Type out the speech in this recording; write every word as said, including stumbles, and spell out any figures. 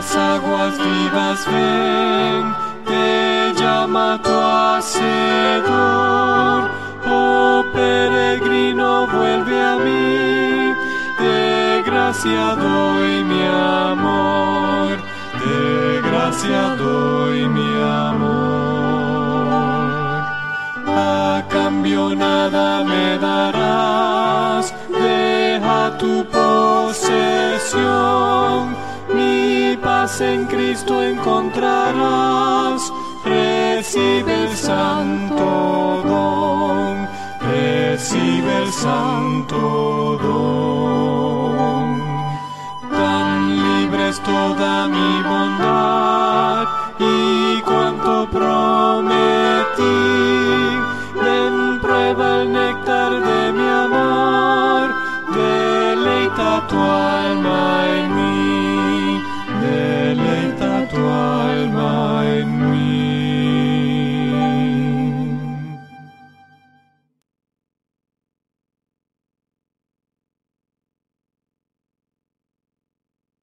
las aguas vivas ven, te llama tu Hacedor. Oh peregrino, vuelve a mí, de gracia doy mi amor, de gracia doy mi amor. A cambio nada me darás, deja tu posesión, mi paz en Cristo encontrarás, recibe el santo don, recibe el santo don. Tan libre es toda mi bondad y cuanto prometí, ven prueba el néctar de mi amor, deleita tu alma.